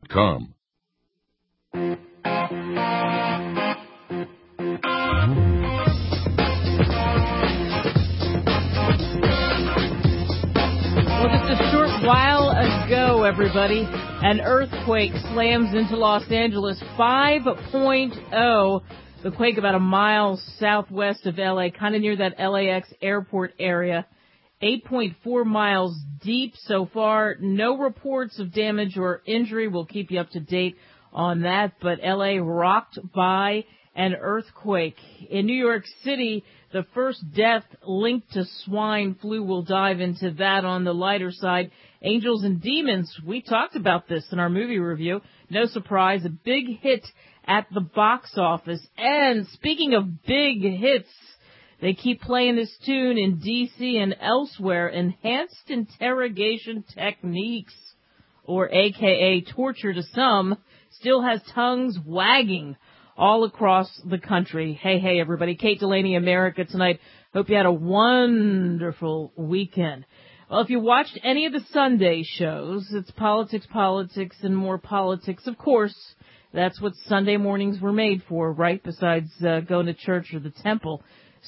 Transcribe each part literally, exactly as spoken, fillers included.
com. Well, just a short while ago, everybody, an earthquake slams into Los Angeles, five point oh. The quake about a mile southwest of L A, kind of near that L A X airport area. eight point four miles deep so far. No reports of damage or injury. We'll keep you up to date on that. But L A rocked by an earthquake. In New York City, the first death linked to swine flu. We'll dive into that on the lighter side. Angels and Demons, we talked about this in our movie review. No surprise, a big hit at the box office. And speaking of big hits, they keep playing this tune in D C and elsewhere. Enhanced Interrogation Techniques, or A K A torture to some, still has tongues wagging all across the country. Hey, hey, everybody. Kate Delaney, America Tonight. Hope you had a wonderful weekend. Well, if you watched any of the Sunday shows, it's politics, politics, and more politics. Of course, that's what Sunday mornings were made for, right? Besides uh, going to church or the temple.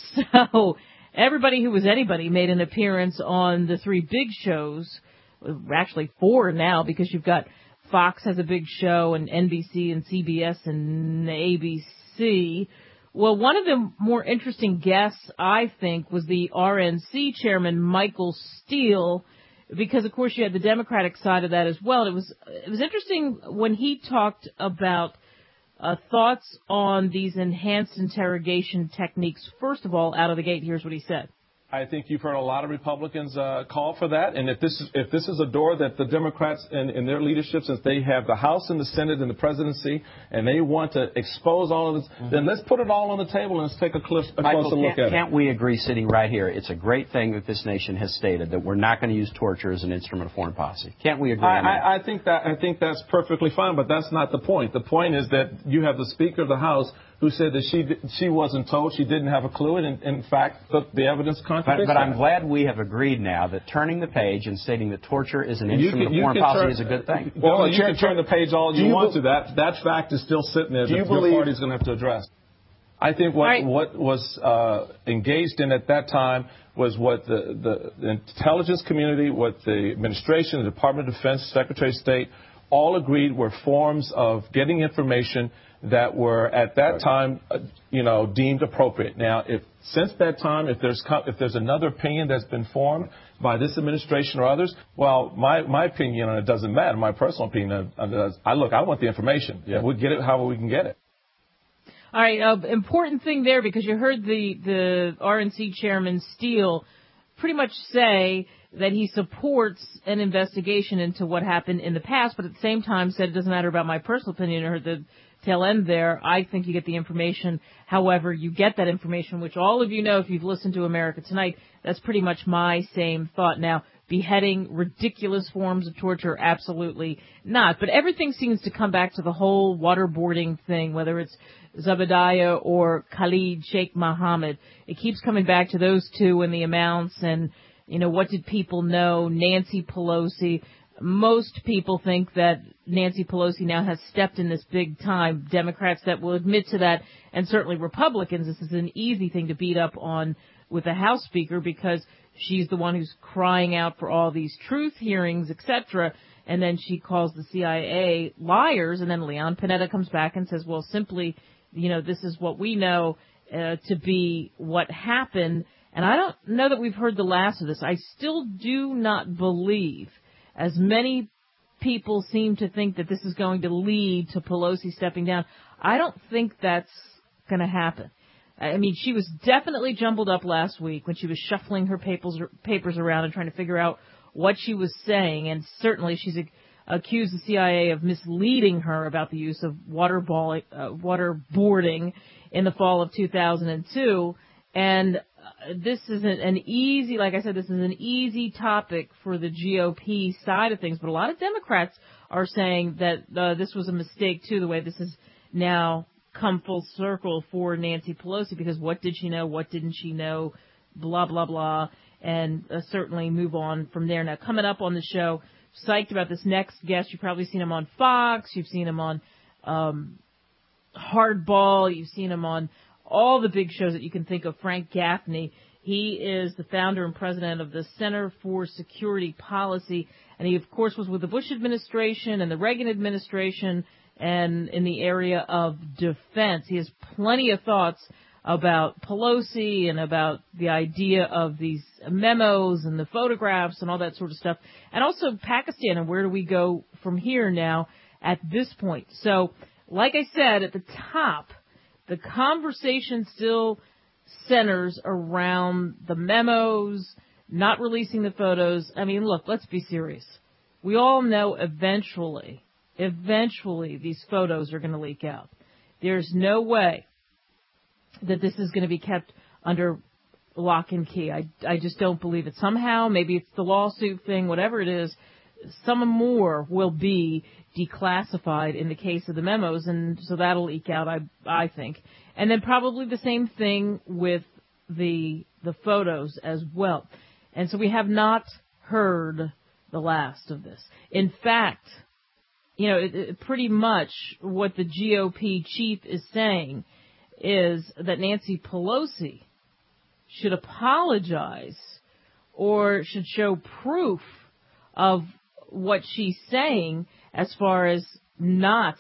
So everybody who was anybody made an appearance on the three big shows. Actually, four now, because you've got Fox has a big show, and N B C and C B S and A B C. Well, one of the more interesting guests, I think, was the R N C chairman, Michael Steele, because, of course, you had the Democratic side of that as well. It was it was interesting when he talked about uh, thoughts on these enhanced interrogation techniques. First of all, out of the gate, here's what he said. I think you've heard a lot of Republicans uh, call for that, and if this is if this is a door that the Democrats in, in their leadership, since they have the House and the Senate and the presidency, and they want to expose all of this, mm-hmm. then let's put it all on the table and let's take a, close, a Michael, closer look at it. Can't we agree, sitting right here, it's a great thing that this nation has stated that we're not going to use torture as an instrument of foreign policy. Can't we agree I, on that? I, I think that I think that's perfectly fine, but that's not the point. The point is that you have the Speaker of the House who said that she she wasn't told, she didn't have a clue, and in, in fact, the, the evidence contradicts But, but I'm that. glad we have agreed now that turning the page and stating that torture is an You instrument can- of foreign can policy turn- is a good thing. Well, Well, you Chair- can turn the page all you, you want be- to. That that fact is still sitting there that Do you your believe- party's going to have to address. I think what Right. what was uh, engaged in at that time was what the, the, the intelligence community, what the administration, the Department of Defense, Secretary of State, all agreed were forms of getting information that were at that time, uh, you know, deemed appropriate. Now, if since that time, if there's co- if there's another opinion that's been formed by this administration or others, well, my my opinion on it doesn't matter. My personal opinion, uh, I look, I want the information. Yeah. We'll get it however we can get it. All right, uh, important thing there, because you heard the, the R N C chairman Steele pretty much say that he supports an investigation into what happened in the past, but at the same time said it doesn't matter about my personal opinion. I heard the tail end there. I think you get the information however you get that information, which all of you know if you've listened to America Tonight. That's pretty much my same thought. Now, beheading, ridiculous forms of torture, absolutely not. But everything seems to come back to the whole waterboarding thing, whether it's Zabadiah or Khalid Sheikh Mohammed. It keeps coming back to those two and the amounts and, you know, what did people know? Nancy Pelosi. Most people think that Nancy Pelosi now has stepped in this big time. Democrats that will admit to that, and certainly Republicans, this is an easy thing to beat up on with the House Speaker because she's the one who's crying out for all these truth hearings, et cetera. And then she calls the C I A liars, and then Leon Panetta comes back and says, well, simply, you know, this is what we know uh, to be what happened. And I don't know that we've heard the last of this. I still do not believe, as many people seem to think that this is going to lead to Pelosi stepping down, I don't think that's going to happen. I mean, she was definitely jumbled up last week when she was shuffling her papers, papers around and trying to figure out what she was saying, and certainly she's accused the C I A of misleading her about the use of waterball, uh, waterboarding in the fall of two thousand two. And uh, this is an, an easy, like I said, this is an easy topic for the G O P side of things, but a lot of Democrats are saying that uh, this was a mistake, too, the way this has now come full circle for Nancy Pelosi, because what did she know, what didn't she know, blah, blah, blah, and uh, certainly move on from there. Now, coming up on the show, psyched about this next guest. You've probably seen him on Fox. You've seen him on um, Hardball. You've seen him on all the big shows that you can think of. Frank Gaffney. He is the founder and president of the Center for Security Policy, and he, of course, was with the Bush administration and the Reagan administration and in the area of defense. He has plenty of thoughts about Pelosi and about the idea of these memos and the photographs and all that sort of stuff, and also Pakistan and where do we go from here now at this point. So, like I said at the top, the conversation still centers around the memos, not releasing the photos. I mean, look, let's be serious. We all know eventually, eventually these photos are going to leak out. There's no way that this is going to be kept under lock and key. I, I just don't believe it. Somehow, maybe it's the lawsuit thing, whatever it is, some more will be declassified in the case of the memos, and so that'll leak out, I, I think. And then probably the same thing with the the photos as well. And so we have not heard the last of this. In fact, you know, it, it, pretty much what the G O P chief is saying is that Nancy Pelosi should apologize or should show proof of what she's saying as far as not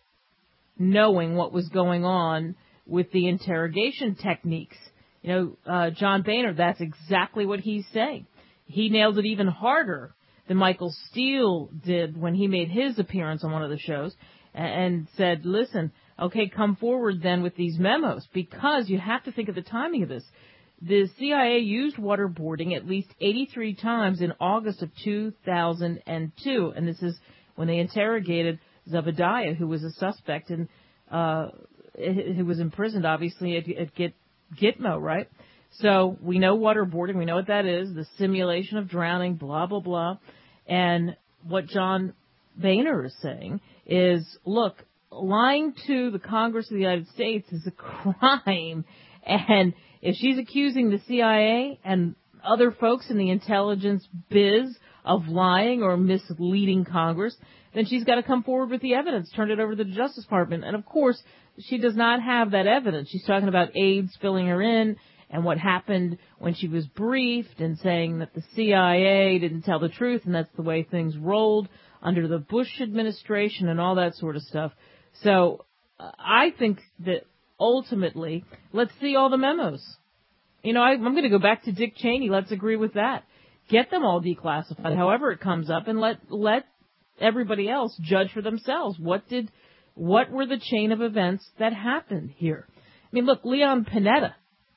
knowing what was going on with the interrogation techniques. You know, uh, John Boehner, that's exactly what he's saying. He nailed it even harder than Michael Steele did when he made his appearance on one of the shows and said, listen, okay, come forward then with these memos, because you have to think of the timing of this. The C I A used waterboarding at least eighty-three times in August of two thousand two, and this is when they interrogated Zebediah, who was a suspect and uh, who was imprisoned, obviously, at, at Git, Gitmo, right? So we know waterboarding. We know what that is, the simulation of drowning, blah, blah, blah. And what John Boehner is saying is, look, lying to the Congress of the United States is a crime, and if she's accusing the C I A and other folks in the intelligence biz of lying or misleading Congress, then she's got to come forward with the evidence, turn it over to the Justice Department. And, of course, she does not have that evidence. She's talking about aides filling her in and what happened when she was briefed and saying that the C I A didn't tell the truth, and that's the way things rolled under the Bush administration and all that sort of stuff. So uh, I think that ultimately, let's see all the memos. You know, I, I'm going to go back to Dick Cheney. Let's agree with that. Get them all declassified, however it comes up, and let let everybody else judge for themselves. What did, what were the chain of events that happened here? I mean, look, Leon Panetta.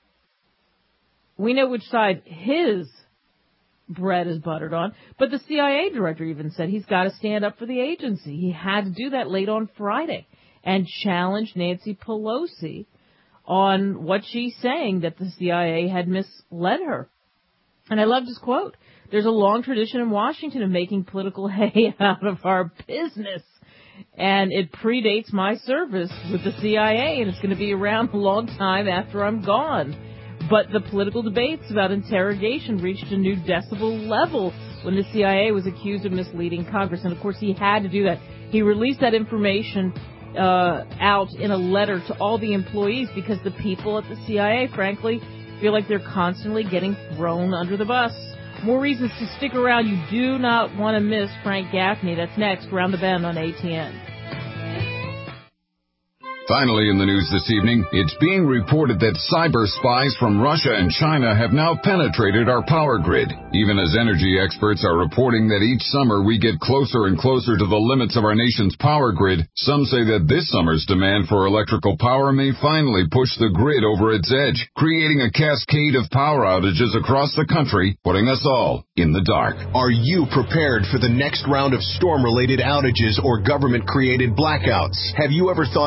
We know which side his bread is buttered on, but the C I A director even said he's got to stand up for the agency. He had to do that late on Friday and challenge Nancy Pelosi on what she's saying, that the C I A had misled her. And I loved his quote. There's a long tradition in Washington of making political hay out of our business. And it predates my service with the C I A, and it's going to be around a long time after I'm gone. But the political debates about interrogation reached a new decibel level when the C I A was accused of misleading Congress. And, of course, he had to do that. He released that information uh, out in a letter to all the employees because the people at the C I A, frankly, feel like they're constantly getting thrown under the bus. More reasons to stick around. You do not want to miss Frank Gaffney. That's next, Round the Bend on A T N. Finally in the news this evening, it's being reported that cyber spies from Russia and China have now penetrated our power grid. Even as energy experts are reporting that each summer we get closer and closer to the limits of our nation's power grid, some say that this summer's demand for electrical power may finally push the grid over its edge, creating a cascade of power outages across the country, putting us all in the dark. Are you prepared for the next round of storm-related outages or government-created blackouts? Have you ever thought about taking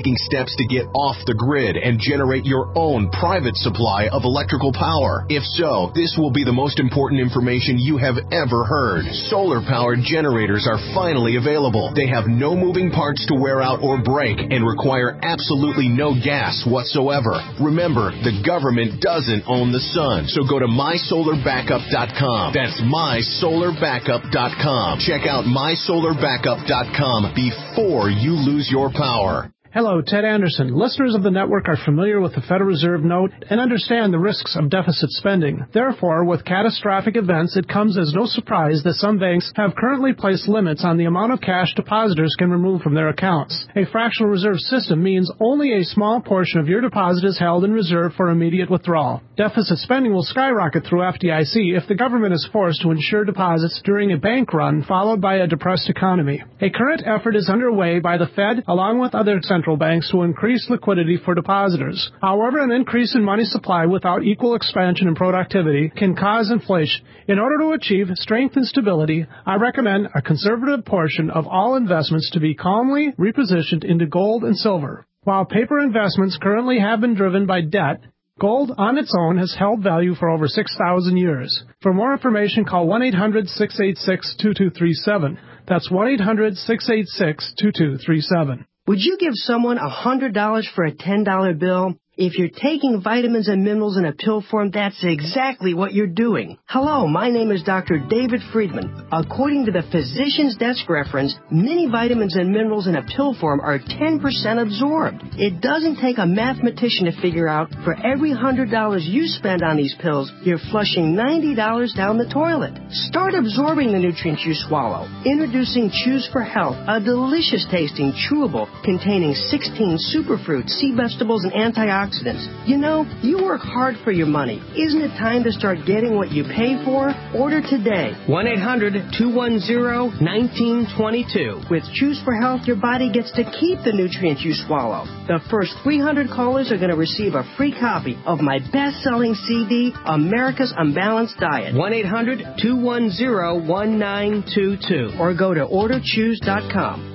taking steps to get off the grid and generate your own private supply of electrical power? If so, this will be the most important information you have ever heard. Solar-powered generators are finally available. They have no moving parts to wear out or break and require absolutely no gas whatsoever. Remember, the government doesn't own the sun, so go to my solar backup dot com. That's my solar backup dot com. Check out my solar backup dot com before you lose your power. Hello, Ted Anderson. Listeners of the network are familiar with the Federal Reserve note and understand the risks of deficit spending. Therefore, with catastrophic events, it comes as no surprise that some banks have currently placed limits on the amount of cash depositors can remove from their accounts. A fractional reserve system means only a small portion of your deposit is held in reserve for immediate withdrawal. Deficit spending will skyrocket through F D I C if the government is forced to insure deposits during a bank run followed by a depressed economy. A current effort is underway by the Fed along with other central banks to increase liquidity for depositors. However, an increase in money supply without equal expansion and productivity can cause inflation. In order to achieve strength and stability, I recommend a conservative portion of all investments to be calmly repositioned into gold and silver. While paper investments currently have been driven by debt, gold on its own has held value for over six thousand years. For more information, call one eight hundred, six eight six, two two three seven. That's one eight hundred, six eight six, two two three seven. Would you give someone one hundred dollars for a ten dollar bill? If you're taking vitamins and minerals in a pill form, that's exactly what you're doing. Hello, my name is Doctor David Friedman. According to the Physician's Desk reference, many vitamins and minerals in a pill form are ten percent absorbed. It doesn't take a mathematician to figure out for every one hundred dollars you spend on these pills, you're flushing ninety dollars down the toilet. Start absorbing the nutrients you swallow. Introducing Choose for Health, a delicious tasting chewable containing sixteen superfruits, sea vegetables, and antioxidants. You know, you work hard for your money. Isn't it time to start getting what you pay for? Order today. one eight hundred, two one zero, one nine two two. With Choose for Health, your body gets to keep the nutrients you swallow. The first three hundred callers are going to receive a free copy of my best-selling C D, America's Unbalanced Diet. one eight hundred, two one zero, one nine two two. Or go to order choose dot com.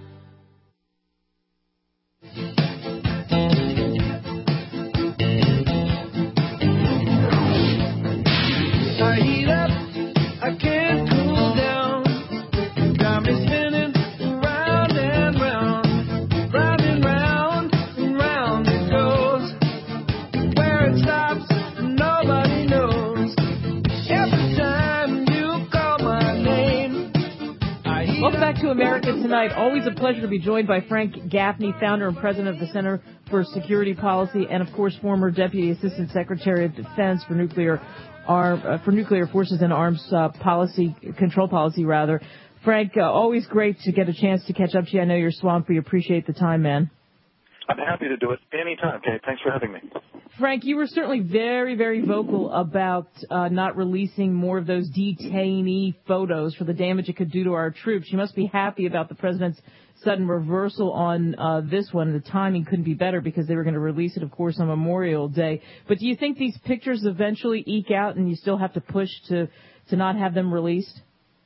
I heat up, I can't cool down. Got me spinning round and round, round and round and round it goes. Where it stops, nobody knows. Every time you call my name, I heat Welcome back to America Tonight. Always a pleasure to be joined by Frank Gaffney, founder and president of the Center for Security Policy, and of course former Deputy Assistant Secretary of Defense for Nuclear Arm, uh, for Nuclear Forces and Arms uh, Policy, Control Policy, rather. Frank, uh, always great to get a chance to catch up to you. I know you're swamped. We appreciate the time, man. I'm happy to do it anytime, Kate. Thanks for having me. Frank, you were certainly very, very vocal about uh, not releasing more of those detainee photos for the damage it could do to our troops. You must be happy about the president's sudden reversal on uh, this one. The timing couldn't be better because they were going to release it, of course, on Memorial Day. But do you think these pictures eventually eke out and you still have to push to, to not have them released?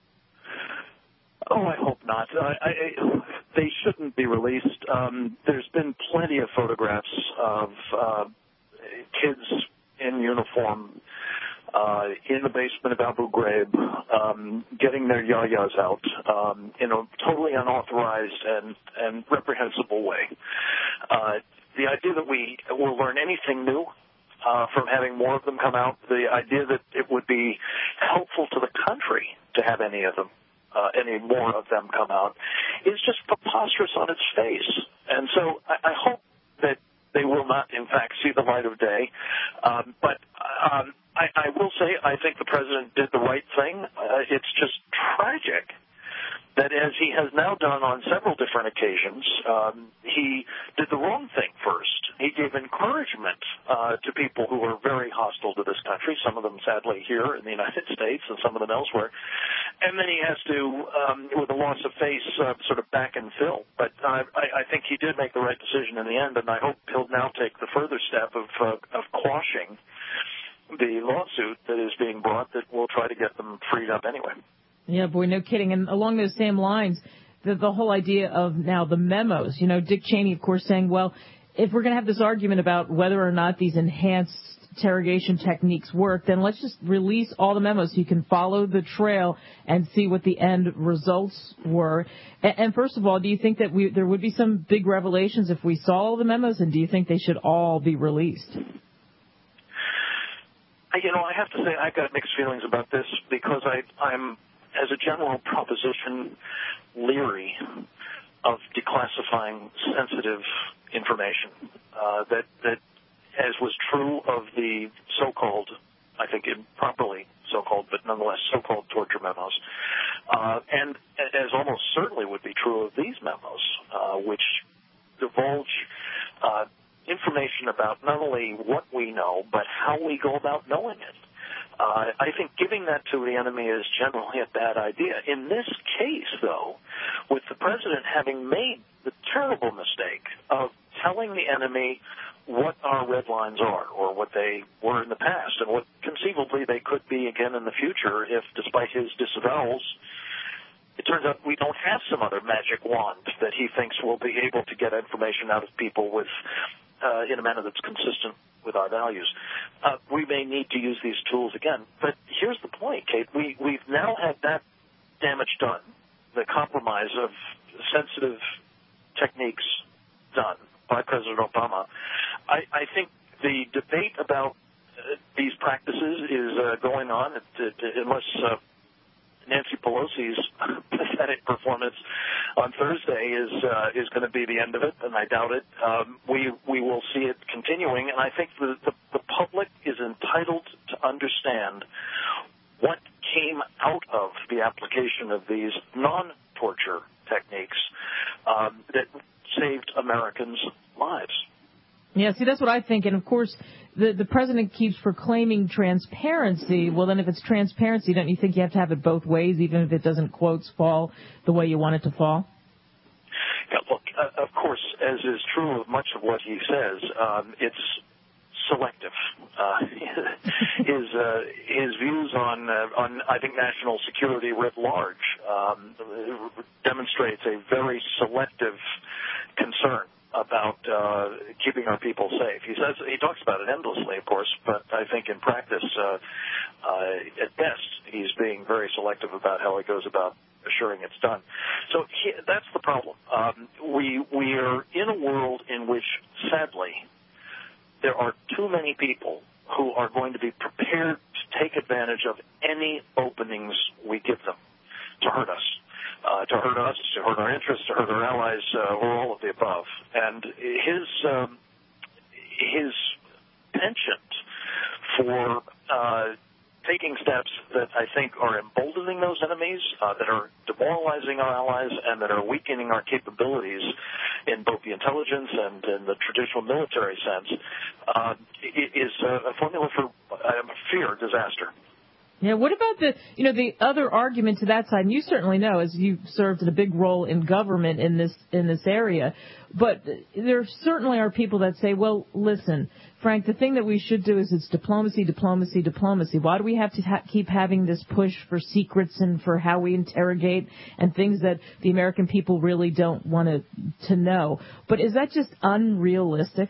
Oh, I hope not. I, I, they shouldn't be released. Um, there's been plenty of photographs of uh, kids in uniform uh, in the basement of Abu Ghraib um, getting their yayas out um, in a totally unauthorized and, and reprehensible way. Uh, the idea that we will learn anything new uh, from having more of them come out, the idea that it would be helpful to the country to have any of them, Uh, any more of them come out, is just preposterous on its face. And so I, I hope that they will not, in fact, see the light of day. Um, but um, I, I will say I think the president did the right thing. Uh, it's just tragic that, as he has now done on several different occasions, um, he did the wrong thing first. He gave encouragement uh, to people who are very hostile to this country, some of them sadly here in the United States and some of them elsewhere. And then he has to, um, with a loss of face, uh, sort of back and fill. But uh, I, I think he did make the right decision in the end, and I hope he'll now take the further step of, uh, of quashing the lawsuit that is being brought that will try to get them freed up anyway. Yeah, boy, no kidding. And along those same lines, the, the whole idea of now the memos. You know, Dick Cheney, of course, saying, well, if we're going to have this argument about whether or not these enhanced interrogation techniques work, then let's just release all the memos so you can follow the trail and see what the end results were. And, and first of all, do you think that we, there would be some big revelations if we saw all the memos, and do you think they should all be released? You know, I have to say I've got mixed feelings about this because I, I'm, as a general proposition, leery of declassifying sensitive information. Uh, that that, as was true of the so-called, I think improperly so-called, but nonetheless so-called torture memos, uh, and as almost certainly would be true of these memos, uh, which divulge uh, information about not only what we know, but how we go about knowing it. Uh, I think giving that to the enemy is generally a bad idea. In this case, though, with the president having made the terrible mistake of telling the enemy what our red lines are, or what they were in the past, and what conceivably they could be again in the future if, despite his disavowals, it turns out we don't have some other magic wand that he thinks will be able to get information out of people with uh, in a manner that's consistent with our values. Uh, we may need to use these tools again. But here's the point, Kate. We, we've now had that damage done, the compromise of sensitive techniques done by President Obama. I, I think the debate about uh, these practices is uh, going on it, it, unless uh, Nancy Pelosi's pathetic performance on Thursday is uh, is going to be the end of it, and I doubt it. Um, we we will see it continuing, and I think the, the, the public is entitled to understand what came out of the application of these non-torture techniques um, that saved Americans' lives. Yeah, see, that's what I think. And, of course, the, the president keeps proclaiming transparency. Well, then if it's transparency, don't you think you have to have it both ways, even if it doesn't, quotes, fall the way you want it to fall? Yeah, look, uh, of course, as is true of much of what he says, um, it's selective. Uh, his uh, his views on, uh, on, I think, national security writ large um, demonstrates a very selective concern about uh, keeping our people safe. He says he talks about it endlessly, of course, but I think in practice, uh, uh, at best, he's being very selective about how he goes about assuring it's done. So he, that's the problem. Um, we we are in a world in which, sadly, there are too many people who are going to be prepared to take advantage of any openings we give them to hurt us. Uh, to hurt us, to hurt our interests, to hurt our allies, uh, or all of the above. And his um, his penchant for uh, taking steps that I think are emboldening those enemies, uh, that are demoralizing our allies, and that are weakening our capabilities in both the intelligence and in the traditional military sense, uh, is a formula for uh, fear, disaster. Yeah, what about the, you know, the other argument to that side, and you certainly know, as you've served in a big role in government in this in this area, but there certainly are people that say, well, listen, Frank, the thing that we should do is it's diplomacy, diplomacy, diplomacy. Why do we have to ha- keep having this push for secrets and for how we interrogate and things that the American people really don't want to to know? But is that just unrealistic?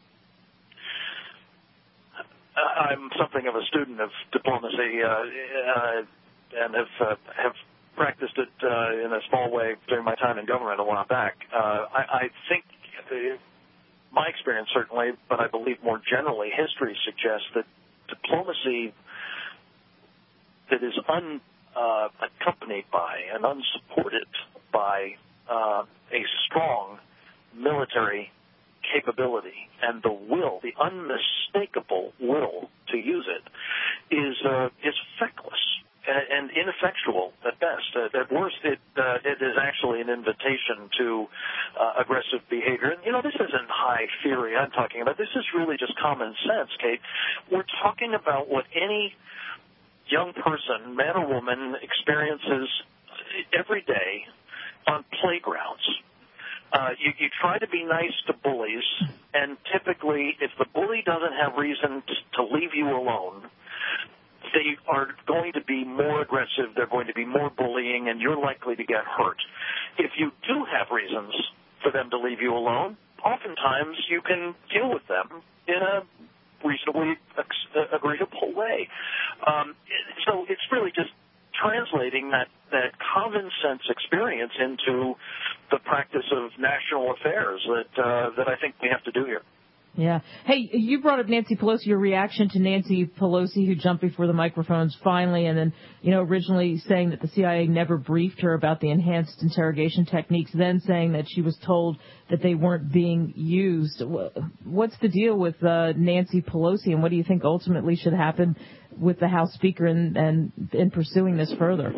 I'm something of a student of diplomacy uh, uh, and have uh, have practiced it uh, in a small way during my time in government a while back. Uh, I, I think uh, my experience certainly, but I believe more generally, history suggests that diplomacy that is unaccompanied uh, by and unsupported by uh, a strong military capability and the will, the unmistakable will to use it, is uh, is feckless and, and ineffectual at best. Uh, at worst, it uh, it is actually an invitation to uh, aggressive behavior. And you know, this isn't high theory I'm talking about. This is really just common sense, Kate. We're talking about what any young person, man or woman, experiences every day on playgrounds. Uh, you, you try to be nice to bullies, and typically, if the bully doesn't have reason to, to leave you alone, they are going to be more aggressive, they're going to be more bullying, and you're likely to get hurt. If you do have reasons for them to leave you alone, oftentimes you can deal with them in a reasonably agreeable way. Um, so it's really just translating that, that common sense experience into the practice of national affairs that uh, that I think we have to do here. Yeah. Hey, you brought up Nancy Pelosi, your reaction to Nancy Pelosi, who jumped before the microphones finally, and then, you know, originally saying that the C I A never briefed her about the enhanced interrogation techniques, then saying that she was told that they weren't being used. What's the deal with uh, Nancy Pelosi, and what do you think ultimately should happen with the House Speaker and in, in, in pursuing this further?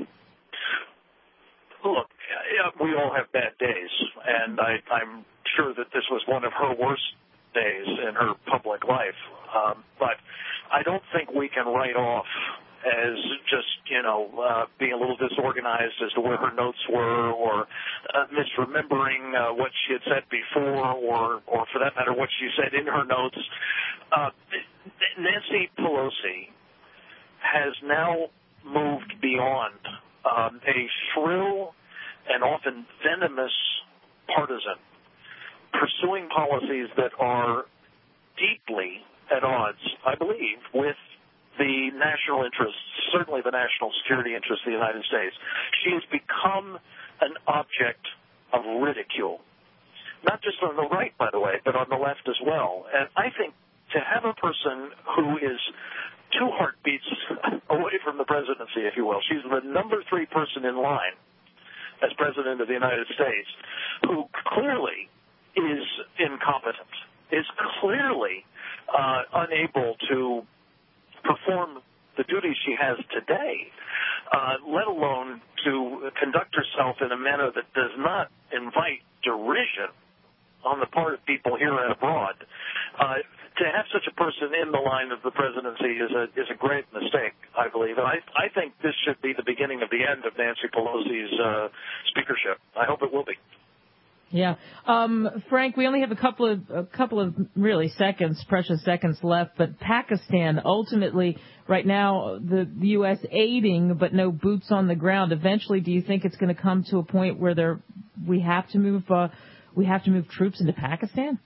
Look, we all have bad days, and I, I'm sure that this was one of her worst days in her public life. Um, but I don't think we can write off as just, you know, uh, being a little disorganized as to where her notes were, or uh, misremembering uh, what she had said before, or, or for that matter, what she said in her notes. Uh, Nancy Pelosi has now moved beyond um, a shrill and often venomous partisan, pursuing policies that are deeply at odds, I believe, with the national interests, certainly the national security interests of the United States. She has become an object of ridicule, not just on the right, by the way, but on the left as well. And I think to have a person who is two heartbeats away from the presidency, if you will, she's the number three person in line as president of the United States, who clearly is incompetent, is clearly uh, unable to perform the duties she has today, uh, let alone to conduct herself in a manner that does not invite derision on the part of people here and abroad. Uh, to have such a person in the line of the presidency is a is a great mistake, I believe. And I, I think this should be the beginning of the end of Nancy Pelosi's uh, speakership. I hope it will be. Yeah. Um, Frank, we only have a couple of a couple of really seconds, precious seconds left, but Pakistan, ultimately, right now, the, the U S aiding, but no boots on the ground. Eventually, do you think it's going to come to a point where there we have to move uh, we have to move troops into Pakistan?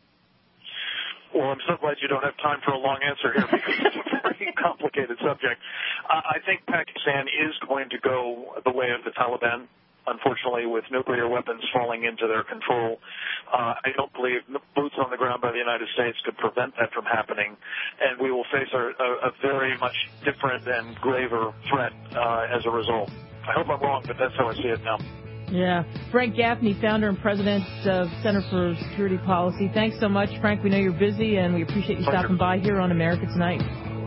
Well, I'm so glad you don't have time for a long answer here because it's a very complicated subject. Uh, I think Pakistan is going to go the way of the Taliban, unfortunately, with nuclear weapons falling into their control. Uh, I don't believe boots on the ground by the United States could prevent that from happening, and we will face a, a, a very much different and graver threat uh, as a result. I hope I'm wrong, but that's how I see it now. Yeah. Frank Gaffney, founder and president of Center for Security Policy. Thanks so much, Frank. We know you're busy, and we appreciate you stopping by here on America Tonight.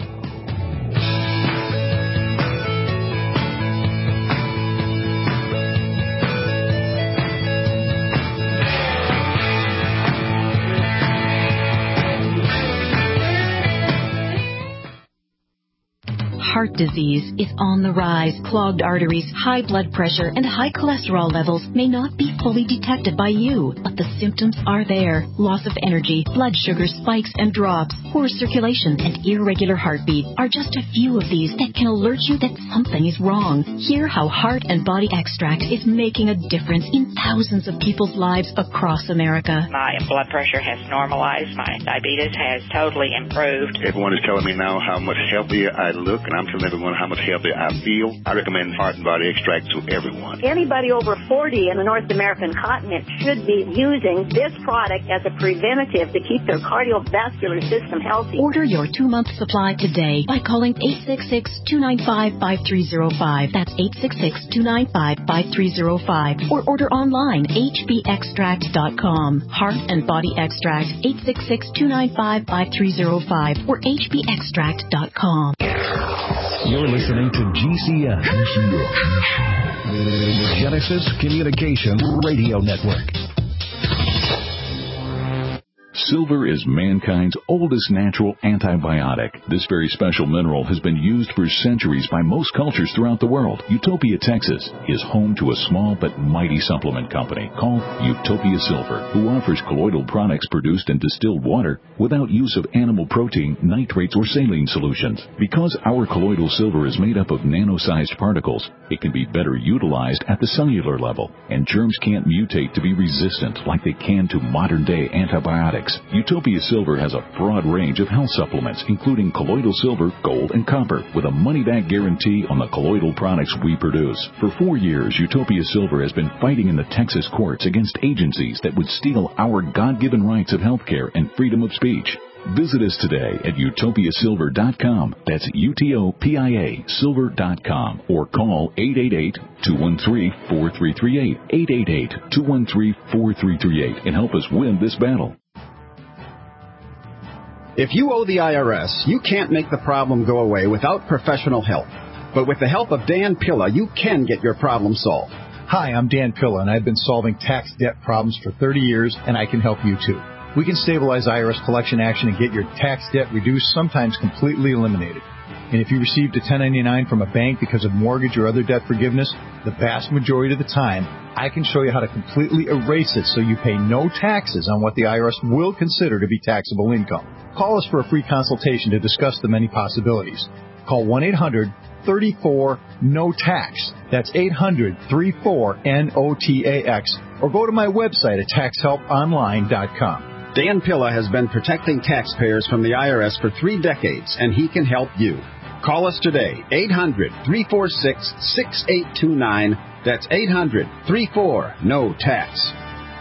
Heart disease is on the rise. Clogged arteries, high blood pressure, and high cholesterol levels may not be fully detected by you, but the symptoms are there. Loss of energy, blood sugar spikes and drops, poor circulation, and irregular heartbeat are just a few of these that can alert you that something is wrong. Hear how Heart and Body Extract is making a difference in thousands of people's lives across America. My blood pressure has normalized. My diabetes has totally improved. Everyone is telling me now how much healthier I look, and I'm telling everyone how much healthier I feel. I recommend Heart and Body Extract to everyone. Anybody over forty in the North American continent should be using this product as a preventative to keep their cardiovascular system healthy. Order your two-month supply today by calling eight six six, two nine five, five three zero five. That's eight six six, two nine five, five three zero five. Or order online, h b extract dot com. Heart and Body Extract, eight six six, two nine five, five three zero five or h b extract dot com. You're listening to G C N, the Genesis Communications Radio Network. Silver is mankind's oldest natural antibiotic. This very special mineral has been used for centuries by most cultures throughout the world. Utopia, Texas is home to a small but mighty supplement company called Utopia Silver, who offers colloidal products produced in distilled water without use of animal protein, nitrates, or saline solutions. Because our colloidal silver is made up of nano-sized particles, it can be better utilized at the cellular level, and germs can't mutate to be resistant like they can to modern-day antibiotics. Utopia Silver has a broad range of health supplements, including colloidal silver, gold, and copper, with a money-back guarantee on the colloidal products we produce. For four years, Utopia Silver has been fighting in the Texas courts against agencies that would steal our God-given rights of health care and freedom of speech. Visit us today at utopia silver dot com. That's U T O P I A silver dot com. Or call eight eight eight, two one three, four three three eight, eight eight eight, two one three, four three three eight, and help us win this battle. If you owe the I R S, you can't make the problem go away without professional help. But with the help of Dan Pilla, you can get your problem solved. Hi, I'm Dan Pilla, and I've been solving tax debt problems for thirty years, and I can help you too. We can stabilize I R S collection action and get your tax debt reduced, sometimes completely eliminated. And if you received a ten ninety-nine from a bank because of mortgage or other debt forgiveness, the vast majority of the time, I can show you how to completely erase it so you pay no taxes on what the I R S will consider to be taxable income. Call us for a free consultation to discuss the many possibilities. Call one eight hundred, three four, N O T A X. That's eight hundred, three four, N O T A X. Or go to my website at tax help online dot com. Dan Pilla has been protecting taxpayers from the I R S for three decades, and he can help you. Call us today, eight hundred, three four six, six eight two nine. That's eight hundred, three four, N O T A X.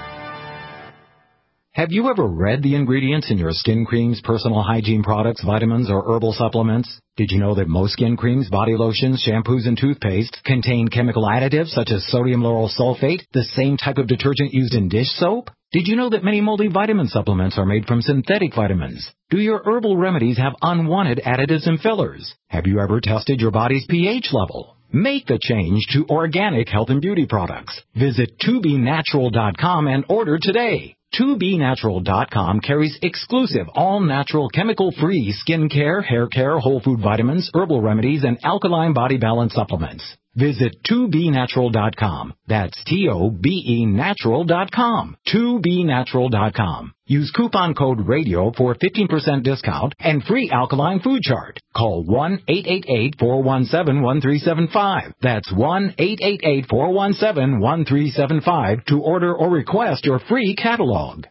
Have you ever read the ingredients in your skin creams, personal hygiene products, vitamins, or herbal supplements? Did you know that most skin creams, body lotions, shampoos, and toothpaste contain chemical additives such as sodium lauryl sulfate, the same type of detergent used in dish soap? Did you know that many multivitamin supplements are made from synthetic vitamins? Do your herbal remedies have unwanted additives and fillers? Have you ever tested your body's pH level? Make the change to organic health and beauty products. Visit two B natural dot com and order today. two B natural dot com carries exclusive, all-natural, chemical-free skincare, hair care, whole food vitamins, herbal remedies, and alkaline body balance supplements. Visit two B natural dot com. That's T O B E natural dot com. two B natural dot com. Use coupon code RADIO for a fifteen percent discount and free alkaline food chart. Call one eight eight eight, four one seven, one three seven five. That's one eight eight eight, four one seven, one three seven five to order or request your free catalog.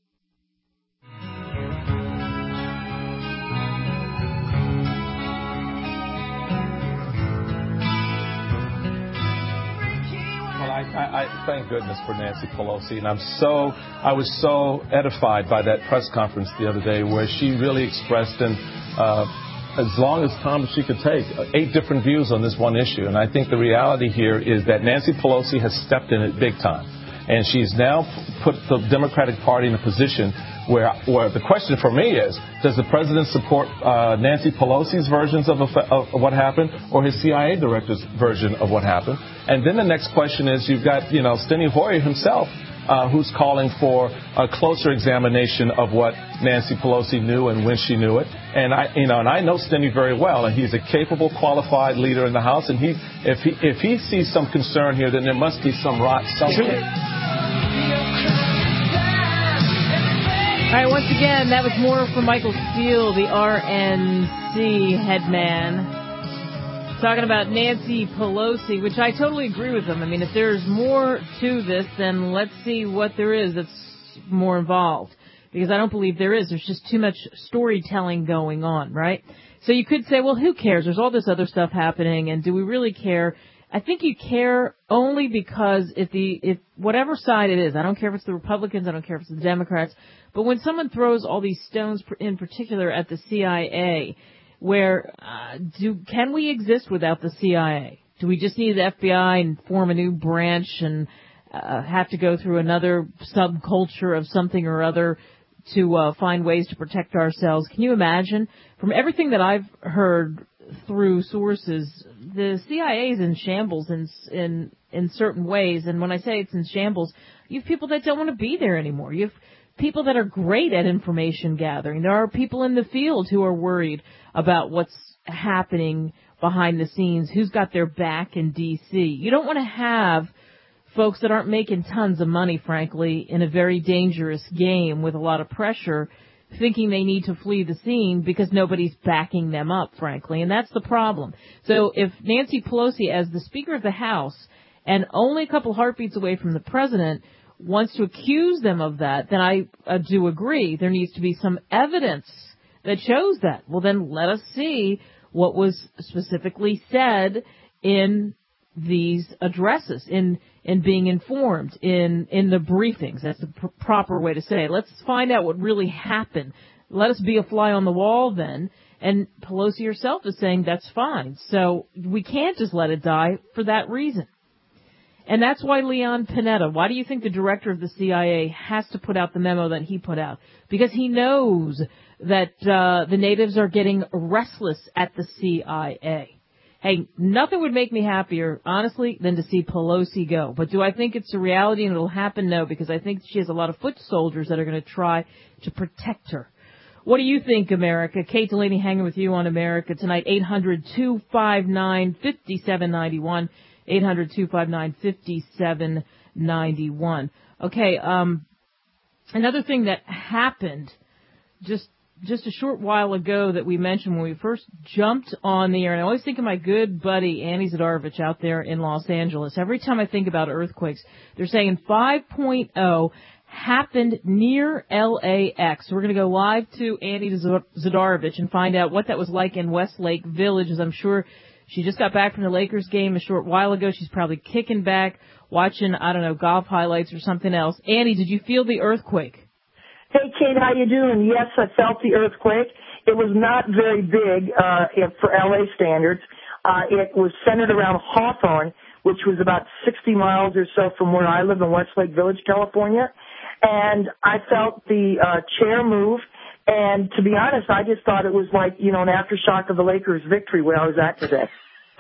I, I thank goodness for Nancy Pelosi, and I'm so I was so edified by that press conference the other day where she really expressed in uh, as long as time as she could take eight different views on this one issue. And I think the reality here is that Nancy Pelosi has stepped in it big time, and she's now put the Democratic Party in a position where, where the question for me is, does the president support uh, Nancy Pelosi's versions of, a, of what happened or his C I A director's version of what happened? And then the next question is, you've got, you know, Steny Hoyer himself, uh, who's calling for a closer examination of what Nancy Pelosi knew and when she knew it. And I, you know, and I know Steny very well, and he's a capable, qualified leader in the House. And he, if he, if he sees some concern here, then there must be some rot somewhere. All right, once again, that was more from Michael Steele, the R N C headman, talking about Nancy Pelosi, which I totally agree with him. I mean, if there's more to this, then let's see what there is that's more involved, because I don't believe there is. There's just too much storytelling going on, right? So you could say, well, who cares? There's all this other stuff happening, and do we really care? I think you care only because if the if whatever side it is, I don't care if it's the Republicans, I don't care if it's the Democrats, but when someone throws all these stones, in particular at the C I A, where uh, do can we exist without the C I A? Do we just need the F B I and form a new branch and uh, have to go through another subculture of something or other to uh, find ways to protect ourselves? Can you imagine? From everything that I've heard through sources, the C I A is in shambles in in in certain ways, and when I say it's in shambles, you have people that don't want to be there anymore. You have people that are great at information gathering. There are people in the field who are worried about what's happening behind the scenes, who's got their back in D C. You don't want to have folks that aren't making tons of money, frankly, in a very dangerous game with a lot of pressure, thinking they need to flee the scene because nobody's backing them up, frankly. And that's the problem. So if Nancy Pelosi, as the Speaker of the House, and only a couple heartbeats away from the president, wants to accuse them of that, then I uh, do agree there needs to be some evidence that shows that. Well, then let us see what was specifically said in these addresses, in in being informed, in in the briefings. That's the pr- proper way to say it. Let's find out what really happened. Let us be a fly on the wall then. And Pelosi herself is saying that's fine. So we can't just let it die for that reason. And that's why Leon Panetta, why do you think the director of the C I A has to put out the memo that he put out? Because he knows that uh, the natives are getting restless at the C I A. Hey, nothing would make me happier, honestly, than to see Pelosi go. But do I think it's a reality and it'll happen? No, because I think she has a lot of foot soldiers that are going to try to protect her. What do you think, America? Kate Delaney hanging with you on America tonight. eight hundred, two five nine, five seven nine one. eight hundred, two five nine, five seven nine one. Okay, um, another thing that happened just just a short while ago that we mentioned when we first jumped on the air, and I always think of my good buddy Annie Zdarovich out there in Los Angeles. Every time I think about earthquakes, they're saying five point oh happened near L A X. We're going to go live to Annie Zdarovich and find out what that was like in Westlake Village, as I'm sure she just got back from the Lakers game a short while ago. She's probably kicking back, watching, I don't know, golf highlights or something else. Annie, did you feel the earthquake? Hey, Kate, how you doing? Yes, I felt the earthquake. It was not very big uh, for L A standards. Uh, it was centered around Hawthorne, which was about sixty miles or so from where I live in Westlake Village, California. And I felt the uh, chair move. And to be honest, I just thought it was like, you know, an aftershock of the Lakers' victory where I was at today.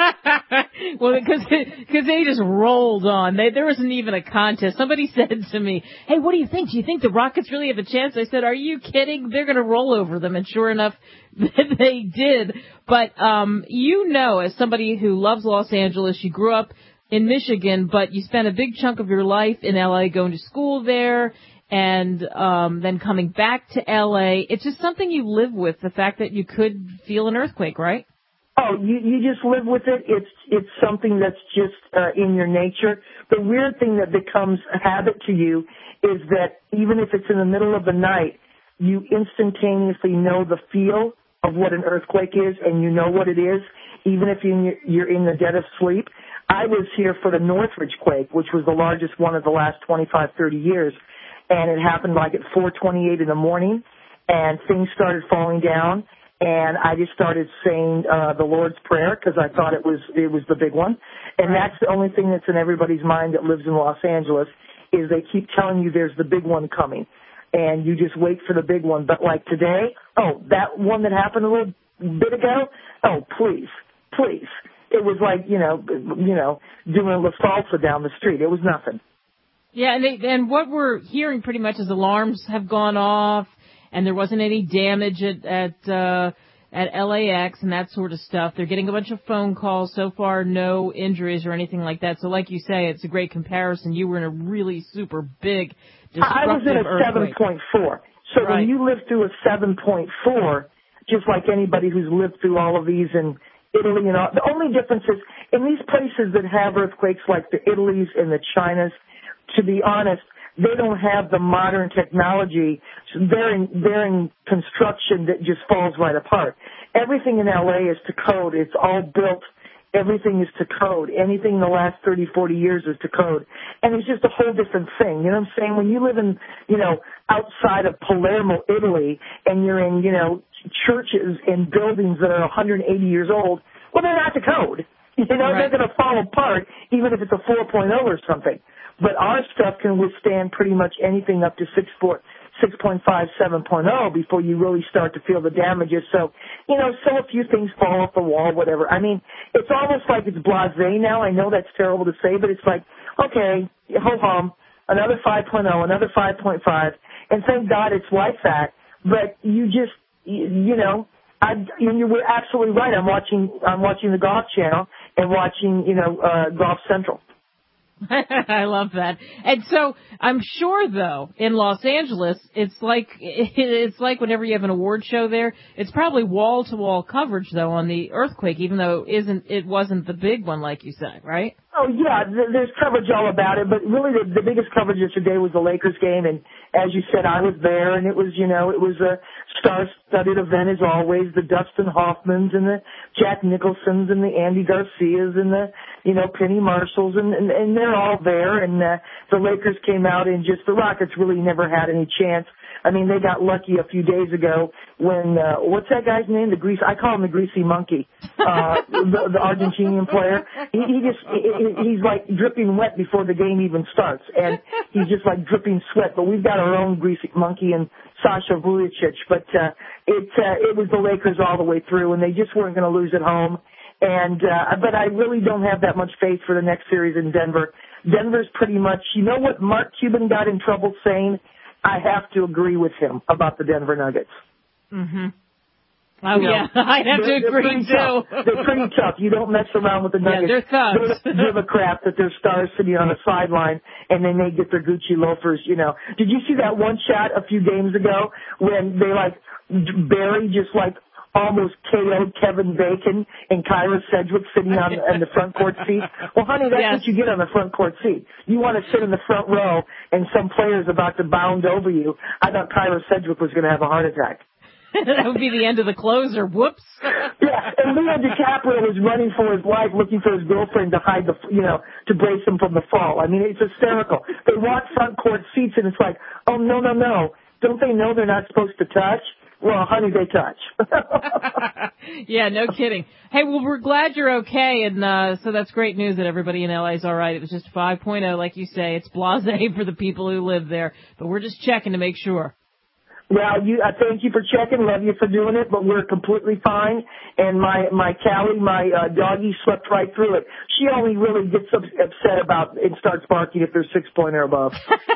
Well, because because they just rolled on. They, there wasn't even a contest. Somebody said to me, hey, what do you think? Do you think the Rockets really have a chance? I said, are you kidding? They're going to roll over them. And sure enough, they did. But um, you know, as somebody who loves Los Angeles, you grew up in Michigan, but you spent a big chunk of your life in L A going to school there and um, then coming back to L A. It's just something you live with, the fact that you could feel an earthquake, right? Oh, you, you just live with it. It's it's something that's just uh, in your nature. The weird thing that becomes a habit to you is that even if it's in the middle of the night, you instantaneously know the feel of what an earthquake is, and you know what it is, even if you're, you're in the dead of sleep. I was here for the Northridge quake, which was the largest one of the last twenty-five, thirty years, and it happened like at four twenty-eight in the morning, and things started falling down. And I just started saying uh, the Lord's Prayer because I thought it was it was the big one. And that's the only thing that's in everybody's mind that lives in Los Angeles is they keep telling you there's the big one coming. And you just wait for the big one. But like today, oh, that one that happened a little bit ago, oh, please, please. It was like, you know, you know, doing La Salsa down the street. It was nothing. Yeah, and, they, and what we're hearing pretty much is alarms have gone off, and there wasn't any damage at at, uh, at L A X and that sort of stuff. They're getting a bunch of phone calls. So far, no injuries or anything like that. So like you say, it's a great comparison. You were in a really super big, destructive I was in a seven point four. So right. When you live through a seven point four, just like anybody who's lived through all of these in Italy and all, the only difference is in these places that have earthquakes like the Italys and the Chinas, to be honest, they don't have the modern technology. So they're in, they're in construction that just falls right apart. Everything in L A is to code. It's all built. Everything is to code. Anything in the last thirty, forty years is to code. And it's just a whole different thing. You know what I'm saying? When you live in, you know, outside of Palermo, Italy, and you're in, you know, churches and buildings that are one hundred eighty years old, well, they're not to code. You know, right. They're going to fall apart even if it's a four point oh or something. But our stuff can withstand pretty much anything up to six point five, seven point oh before you really start to feel the damages. So, you know, so a few things fall off the wall, whatever. I mean, it's almost like it's blasé now. I know that's terrible to say, but it's like, okay, ho-hum, another five point oh, another five point five. and thank God it's like that. But you just, you, you know, I, you were absolutely right. I'm watching, I'm watching the Golf Channel and watching, you know, uh, Golf Central. I love that. And so I'm sure, though, in Los Angeles, it's like it's like whenever you have an award show there, it's probably wall-to-wall coverage, though, on the earthquake, even though it isn't it wasn't the big one, like you said, right? Oh, yeah, th- there's coverage all about it, but really the, the biggest coverage yesterday was the Lakers game, and as you said, I was there, and it was, you know, it was a star-studded event as always, the Dustin Hoffmans and the Jack Nicholsons and the Andy Garcias and the, you know, Penny Marshalls, and, and, and they're all there, and uh, the Lakers came out and just, the Rockets really never had any chance. I mean, they got lucky a few days ago when, uh, what's that guy's name? The grease, I call him the greasy monkey, uh, the, the Argentinian player. He, he just, he, he's like dripping wet before the game even starts, and he's just like dripping sweat. But we've got our own greasy monkey and Sasha Vujacic. But, uh, it, uh, it was the Lakers all the way through, and they just weren't going to lose at home. And, uh, but I really don't have that much faith for the next series in Denver. Denver's pretty much, you know what Mark Cuban got in trouble saying? I have to agree with him about the Denver Nuggets. Mm-hmm. Oh, you know, yeah, I'd have to they're, agree, they're too. They're pretty tough. You don't mess around with the Nuggets. Yeah, they're thugs. They don't give a crap that their stars sitting on the sideline and they may get their Gucci loafers, you know. Did you see that one shot a few games ago when they, like, Barry just, like, almost K O'd Kevin Bacon and Kyra Sedgwick sitting on, on the front court seat? Well, honey, that's yes. what you get on the front court seat. You want to sit in the front row and some player's about to bound over you. I thought Kyra Sedgwick was going to have a heart attack. That would be the end of the closer. Whoops. Yeah, and Leo DiCaprio was running for his life, looking for his girlfriend to hide the, you know, to brace him from the fall. I mean, it's hysterical. They want front court seats, and it's like, oh, no, no, no. Don't they know they're not supposed to touch? Well, honey, they touch. Yeah, no kidding. Hey, well, we're glad you're okay, and uh so that's great news that everybody in L A is all right. It was just five point oh, like you say. It's blasé for the people who live there, but we're just checking to make sure. Well, you, I thank you for checking. Love you for doing it, but we're completely fine. And my, my Callie, my uh, doggie, slept right through it. She only really gets upset about and starts barking if there's six point or above.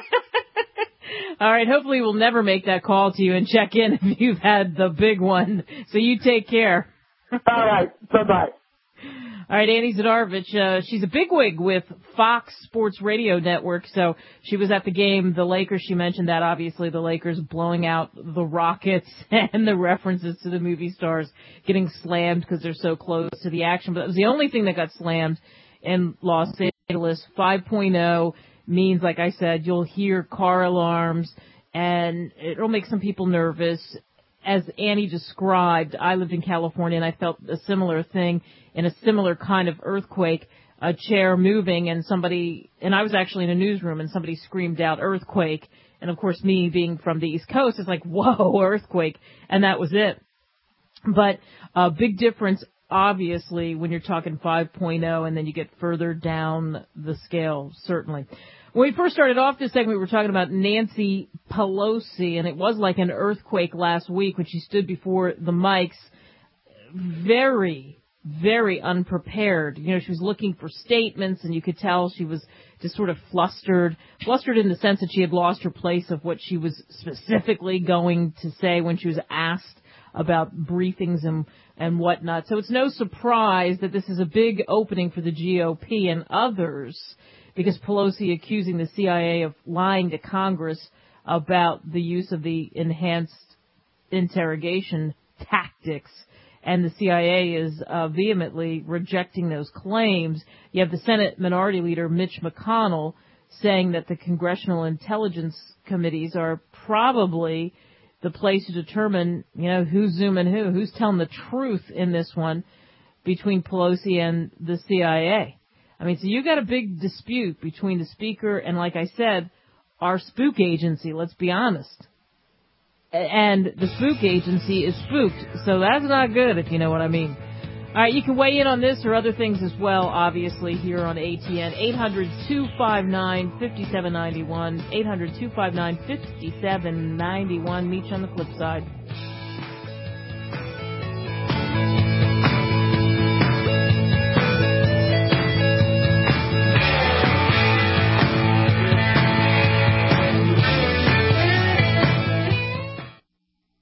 All right, hopefully we'll never make that call to you and check in if you've had the big one. So you take care. All right, bye-bye. All right, Annie Zdarovich, uh, she's a bigwig with Fox Sports Radio Network, so she was at the game, the Lakers, she mentioned that, obviously, the Lakers blowing out the Rockets and the references to the movie stars getting slammed because they're so close to the action. But that was the only thing that got slammed in Los Angeles. five point oh means, like I said, you'll hear car alarms, and it'll make some people nervous. As Annie described, I lived in California, and I felt a similar thing in a similar kind of earthquake, a chair moving, and somebody, and I was actually in a newsroom, and somebody screamed out, earthquake. And, of course, me being from the East Coast, it's like, whoa, earthquake, and that was it. But a big difference, obviously, when you're talking five point oh, and then you get further down the scale, certainly. When we first started off this segment, we were talking about Nancy Pelosi, and it was like an earthquake last week when she stood before the mics, very, very unprepared. You know, she was looking for statements, and you could tell she was just sort of flustered, flustered in the sense that she had lost her place of what she was specifically going to say when she was asked about briefings and, and whatnot. So it's no surprise that this is a big opening for the G O P and others, because Pelosi accusing the C I A of lying to Congress about the use of the enhanced interrogation tactics, and the C I A is uh, vehemently rejecting those claims. You have the Senate Minority Leader Mitch McConnell saying that the Congressional Intelligence Committees are probably the place to determine, you know, who's zooming who, who's telling the truth in this one between Pelosi and the C I A. I mean, so you got a big dispute between the speaker and, like I said, our spook agency, let's be honest. And the spook agency is spooked, so that's not good, if you know what I mean. All right, you can weigh in on this or other things as well, obviously, here on A T N. eight hundred, two five nine, five seven nine one, eight hundred, two five nine, five seven nine one. Meet you on the flip side.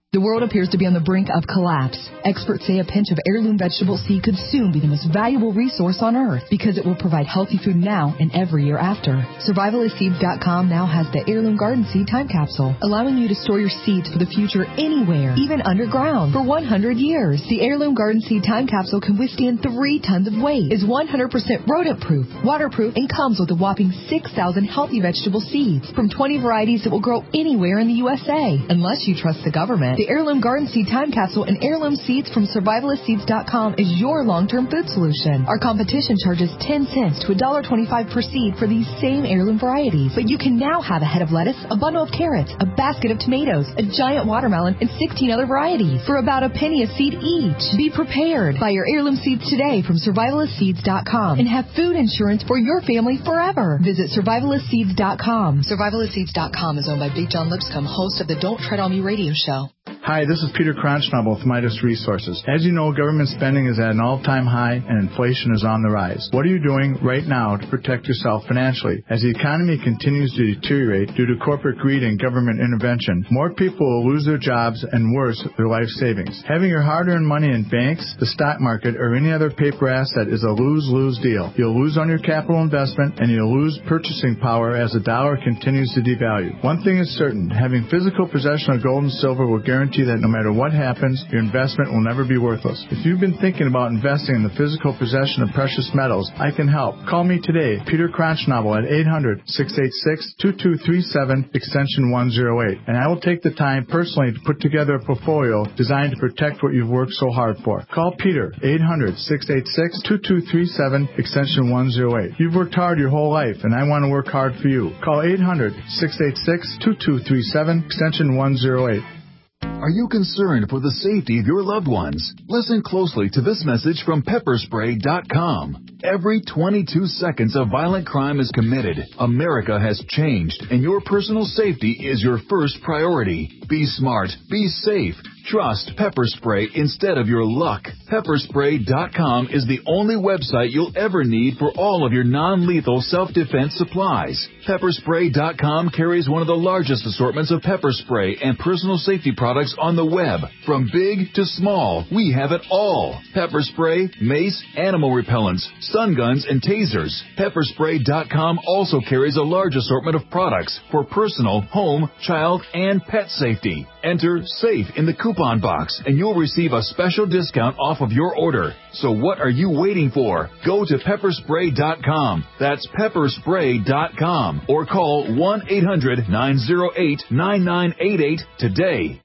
The world appears to be on the brink of collapse. Experts say a pinch of heirloom vegetable seed could soon be the most valuable resource on Earth because it will provide healthy food now and every year after. Survivalist Seeds dot com now has the Heirloom Garden Seed Time Capsule, allowing you to store your seeds for the future anywhere, even underground, for one hundred years. The Heirloom Garden Seed Time Capsule can withstand three tons of weight, is one hundred percent rodent-proof, waterproof, and comes with a whopping six thousand healthy vegetable seeds from twenty varieties that will grow anywhere in the U S A. Unless you trust the government, the Heirloom Garden Seed Time Capsule and heirloom seeds from Survivalist Seeds dot com is your long-term food solution. Our competition charges ten cents to one dollar twenty-five per seed for these same heirloom varieties. But you can now have a head of lettuce, a bundle of carrots, a basket of tomatoes, a giant watermelon, and sixteen other varieties for about a penny a seed each. Be prepared. Buy your heirloom seeds today from Survivalist Seeds dot com and have food insurance for your family forever. Visit Survivalist Seeds dot com. Survivalist Seeds dot com is owned by Big John Lipscomb, host of the Don't Tread on Me radio show. Hi, this is Peter Kronschnabel with Midas Resources. As you know, government spending is at an all-time high and inflation is on the rise. What are you doing right now to protect yourself financially? As the economy continues to deteriorate due to corporate greed and government intervention, more people will lose their jobs and worse, their life savings. Having your hard-earned money in banks, the stock market, or any other paper asset is a lose-lose deal. You'll lose on your capital investment and you'll lose purchasing power as the dollar continues to devalue. One thing is certain, having physical possession of gold and silver will guarantee that no matter what happens, your investment will never be worthless. If you've been thinking about investing in the physical possession of precious metals, I can help. Call me today, Peter Kronschnabel, at eight hundred, six eight six, two two three seven, extension one oh eight, and I will take the time personally to put together a portfolio designed to protect what you've worked so hard for. Call Peter, eight hundred, six eight six, two two three seven, extension one oh eight. You've worked hard your whole life, and I want to work hard for you. Call eight hundred, six eight six, two two three seven, extension one oh eight. Are you concerned for the safety of your loved ones? Listen closely to this message from pepper spray dot com. Every twenty-two seconds a violent crime is committed. America has changed, and your personal safety is your first priority. Be smart. Be safe. Trust Pepper Spray instead of your luck. pepper spray dot com is the only website you'll ever need for all of your non-lethal self-defense supplies. pepper spray dot com carries one of the largest assortments of pepper spray and personal safety products on the web. From big to small, we have it all. Pepper spray, mace, animal repellents, stun guns, and tasers. pepper spray dot com also carries a large assortment of products for personal, home, child, and pet safety. Enter SAFE in the coupon box, and you'll receive a special discount off of your order. So what are you waiting for? Go to pepper spray dot com. That's pepper spray dot com. Or call one eight hundred, nine oh eight, nine nine eight eight today.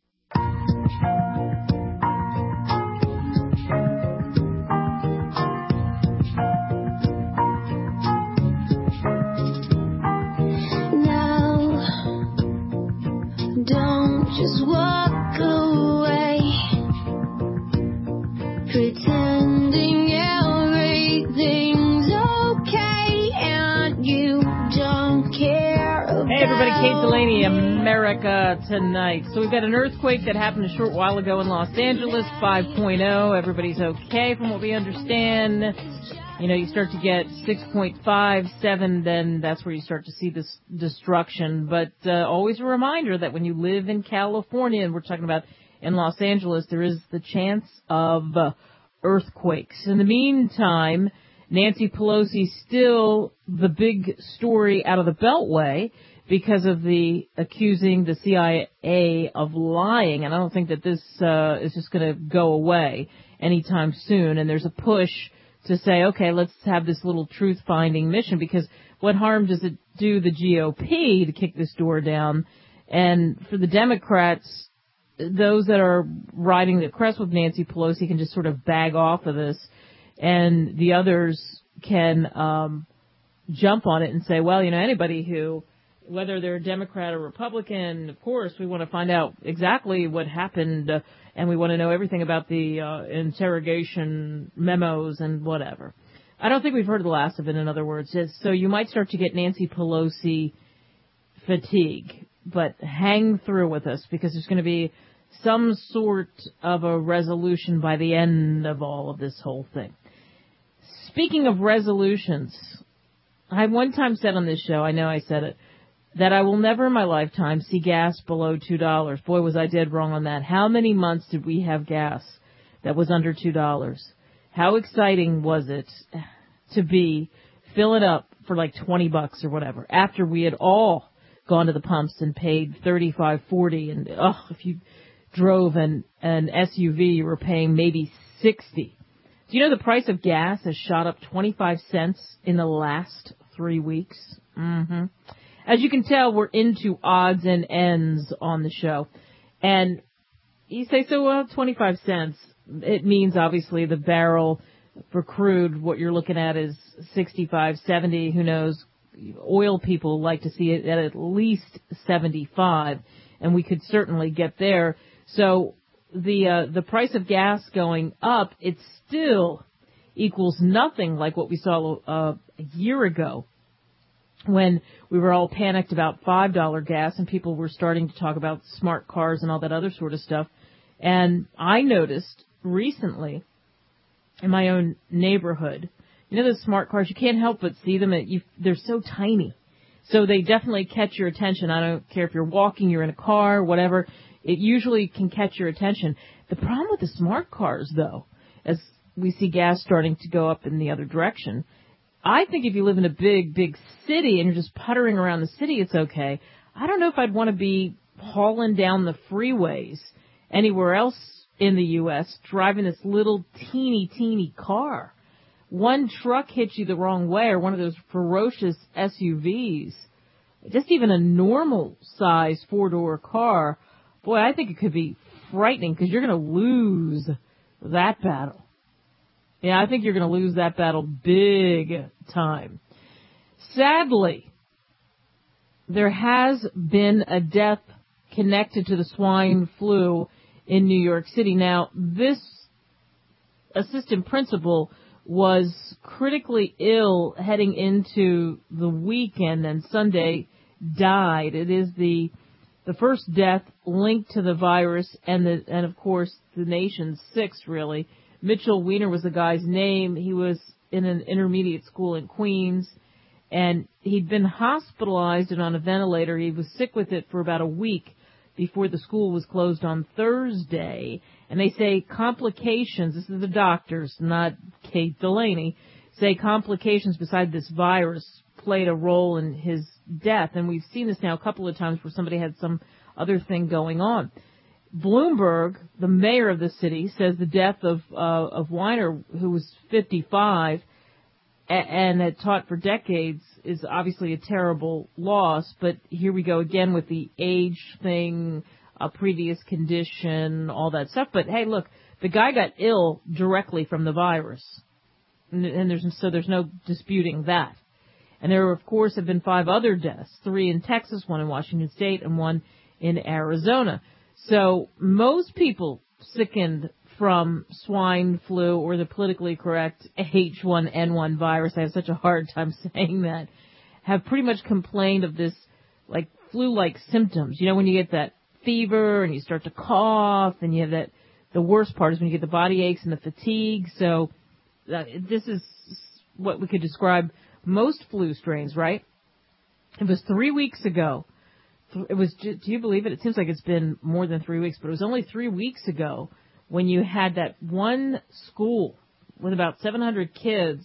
Don't just walk away, pretending everything's okay and you don't care about. Hey everybody, Kate Delaney, America Tonight. So we've got an earthquake that happened a short while ago in Los Angeles, five point oh. Everybody's okay from what we understand. You know, you start to get six point five, seven, then that's where you start to see this destruction. But uh, always a reminder that when you live in California, and we're talking about in Los Angeles, there is the chance of uh, earthquakes. In the meantime, Nancy Pelosi still the big story out of the Beltway because of the accusing the C I A of lying. And I don't think that this uh, is just going to go away anytime soon. And there's a push to say, okay, let's have this little truth-finding mission, because what harm does it do the G O P to kick this door down? And for the Democrats, those that are riding the crest with Nancy Pelosi can just sort of bag off of this, and the others can um, jump on it and say, well, you know, anybody who, whether they're a Democrat or Republican, of course, we want to find out exactly what happened, uh, and we want to know everything about the uh, interrogation memos and whatever. I don't think we've heard the last of it, in other words. It's, so you might start to get Nancy Pelosi fatigue, but hang through with us, because there's going to be some sort of a resolution by the end of all of this whole thing. Speaking of resolutions, I one time said on this show, I know I said it, that I will never in my lifetime see gas below two dollars. Boy, was I dead wrong on that. How many months did we have gas that was under two dollars? How exciting was it to be filling up for like twenty bucks or whatever after we had all gone to the pumps and paid thirty-five, forty, and oh, if you drove an, an S U V, you were paying maybe sixty. Do you know the price of gas has shot up twenty-five cents in the last three weeks? Mm-hmm. As you can tell, we're into odds and ends on the show. And you say, so, well, twenty-five cents. It means, obviously, the barrel for crude, what you're looking at is sixty-five, seventy. Who knows? Oil people like to see it at at least seventy-five, and we could certainly get there. So the uh, the price of gas going up, it still equals nothing like what we saw uh, a year ago, when we were all panicked about five dollar gas and people were starting to talk about smart cars and all that other sort of stuff. And I noticed recently in my own neighborhood, you know those smart cars, you can't help but see them. At, you, they're so tiny. So they definitely catch your attention. I don't care if you're walking, you're in a car, whatever. It usually can catch your attention. The problem with the smart cars, though, as we see gas starting to go up in the other direction, I think if you live in a big, big city and you're just puttering around the city, it's okay. I don't know if I'd want to be hauling down the freeways anywhere else in the U S driving this little teeny, teeny car. One truck hits you the wrong way, or one of those ferocious S U Vs, just even a normal size four-door car, boy, I think it could be frightening because you're going to lose that battle. Yeah, I think you're going to lose that battle big time. Sadly, there has been a death connected to the swine flu in New York City. Now, this assistant principal was critically ill heading into the weekend, and Sunday died. It is the the first death linked to the virus, and the and of course the nation's sixth, really. Mitchell Weiner was the guy's name. He was in an intermediate school in Queens, and he'd been hospitalized and on a ventilator. He was sick with it for about a week before the school was closed on Thursday. And they say complications, this is the doctors, not Kate Delaney, say complications beside this virus played a role in his death. And we've seen this now a couple of times where somebody had some other thing going on. Bloomberg, the mayor of the city, says the death of uh, of Weiner, who was fifty-five a- and had taught for decades, is obviously a terrible loss. But here we go again with the age thing, a previous condition, all that stuff. But hey, look, the guy got ill directly from the virus, and, and there's so there's no disputing that. And there, of course, have been five other deaths: three in Texas, one in Washington State, and one in Arizona. So most people sickened from swine flu or the politically correct H one N one virus, I have such a hard time saying that, have pretty much complained of this like flu-like symptoms. You know, when you get that fever and you start to cough, and you have that, the worst part is when you get the body aches and the fatigue. So uh, this is what we could describe most flu strains, right? It was three weeks ago. It was, do you believe it? It seems like it's been more than three weeks, but it was only three weeks ago when you had that one school with about seven hundred kids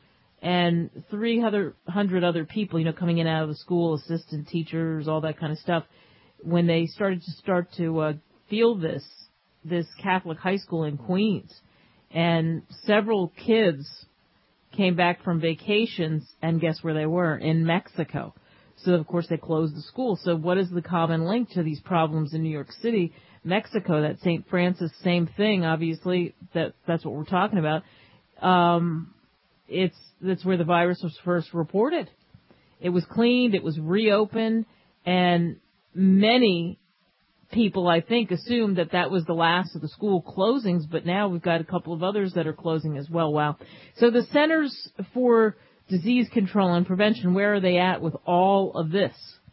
and three hundred other people, you know, coming in and out of the school, assistant teachers, all that kind of stuff, when they started to start to uh, feel this, this Catholic high school in Queens. And several kids came back from vacations, and guess where they were? In Mexico. So, of course, they closed the school. So what is the common link to these problems in New York City? Mexico, that Saint Francis, same thing, obviously. That That's what we're talking about. Um, it's that's where the virus was first reported. It was cleaned. It was reopened. And many people, I think, assumed that that was the last of the school closings. But now we've got a couple of others that are closing as well. Wow. So the Centers for Disease Control and Prevention, where are they at with all of this?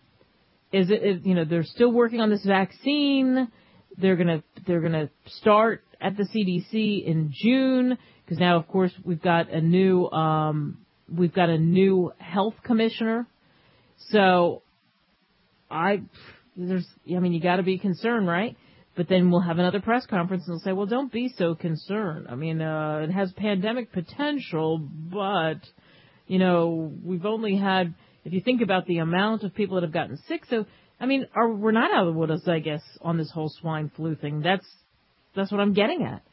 Is it, is, you know, they're still working on this vaccine. They're gonna, they're gonna start at the C D C in June, because now, of course, we've got a new, um, we've got a new health commissioner. So I, there's, I mean, you got to be concerned, right? But then we'll have another press conference and they'll say, well, don't be so concerned. I mean, uh, it has pandemic potential, but, you know, we've only had, if you think about the amount of people that have gotten sick, so, I mean, are, we're not out of the woods, I guess, on this whole swine flu thing. That's, that's what I'm getting at.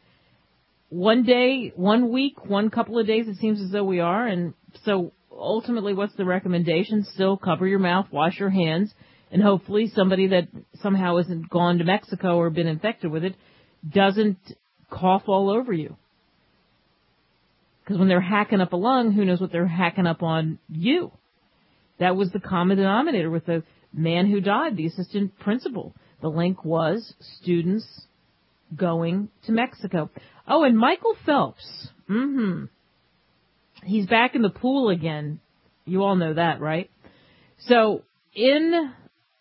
One day, one week, one couple of days, it seems as though we are. And so ultimately, what's the recommendation? Still cover your mouth, wash your hands. And hopefully somebody that somehow hasn't gone to Mexico or been infected with it doesn't cough all over you. Because when they're hacking up a lung, who knows what they're hacking up on you? That was the common denominator with the man who died, the assistant principal. The link was students going to Mexico. Oh, and Michael Phelps. Mm-hmm. He's back in the pool again. You all know that, right? So in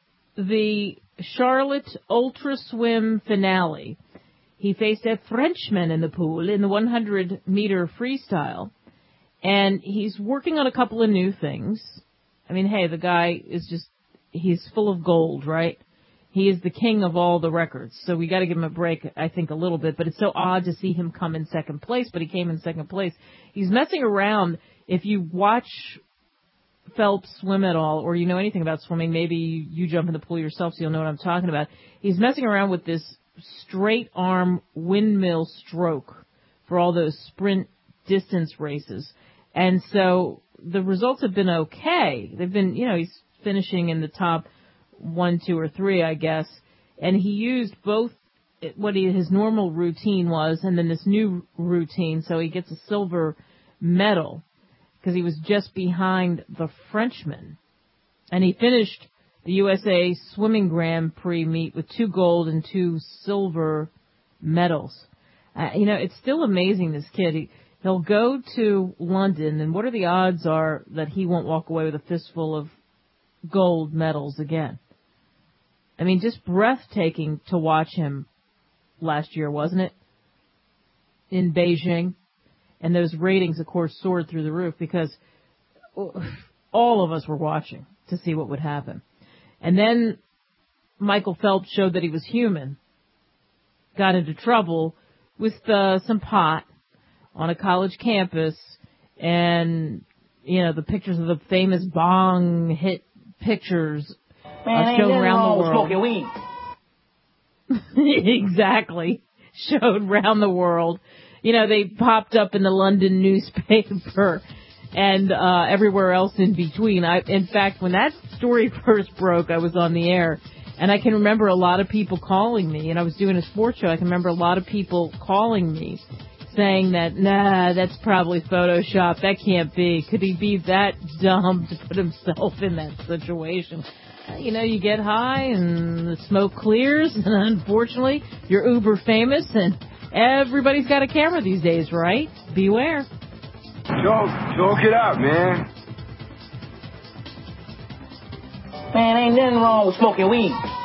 the Charlotte Ultra Swim finale, he faced a Frenchman in the pool in the one hundred meter freestyle, and he's working on a couple of new things. I mean, hey, the guy is just, he's full of gold, right? He is the king of all the records, so we got to give him a break, I think, a little bit, but it's so odd to see him come in second place, but he came in second place. He's messing around. If you watch Phelps swim at all, or you know anything about swimming, maybe you jump in the pool yourself so you'll know what I'm talking about. He's messing around with this straight arm windmill stroke for all those sprint distance races. And so the results have been okay. They've been, you know, he's finishing in the top one, two, or three, I guess. And he used both what he, his normal routine was and then this new routine, so he gets a silver medal, because he was just behind the Frenchman. And he finished the U S A Swimming Grand Prix meet with two gold and two silver medals. Uh, you know, it's still amazing, this kid. He, he'll go to London, and what are the odds are that he won't walk away with a fistful of gold medals again? I mean, just breathtaking to watch him last year, wasn't it? In Beijing. And those ratings, of course, soared through the roof because all of us were watching to see what would happen. And then Michael Phelps showed that he was human, got into trouble with uh, some pot on a college campus, and, you know, the pictures of the famous bong hit pictures Man, uh, shown around the world. Smoking weed. Exactly. Showed around the world. You know, they popped up in the London newspaper and uh, everywhere else in between. I, in fact, when that story first broke, I was on the air, and I can remember a lot of people calling me, and I was doing a sports show. I can remember a lot of people calling me saying that, nah, that's probably Photoshop. That can't be. Could he be that dumb to put himself in that situation? You know, you get high and the smoke clears, and unfortunately, you're uber famous, and everybody's got a camera these days, right? Beware. Choke, choke it out, man. Man, ain't nothing wrong with smoking weed.